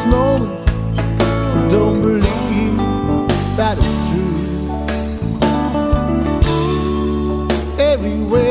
this moment, don't believe that it's true. Everywhere